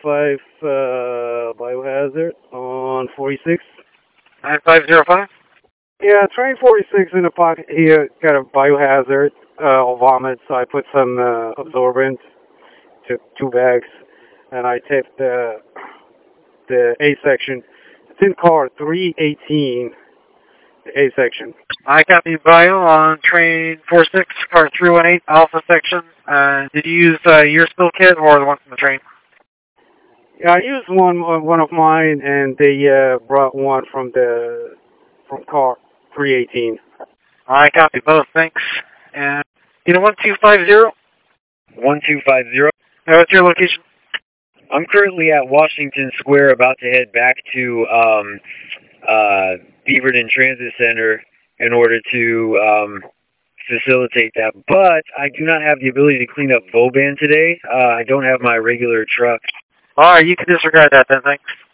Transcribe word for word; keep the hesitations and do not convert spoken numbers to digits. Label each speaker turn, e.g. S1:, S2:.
S1: five uh, Biohazard on forty-six.
S2: nine five zero five?
S1: Yeah, train forty-six in the pocket here, got a Biohazard, uh, vomit, so I put some uh, absorbent, took two bags, and I taped the, the A section. It's in car three eighteen, the A section.
S2: I copy bio on train forty-six, car three one eight, alpha section. Uh, did you use uh, your spill kit or the one from the train?
S1: Yeah, I used one one of mine, and they uh, brought one from the from car three eighteen.
S2: I copy both, thanks. And you know one two five zero?
S3: one two five zero.
S2: Uh, what's your location?
S3: I'm currently at Washington Square, about to head back to um, uh, Beaverton Transit Center in order to um, facilitate that. But I do not have the ability to clean up Vauban today. Uh, I don't have my regular truck.
S2: Alright, you can disregard that then, thanks.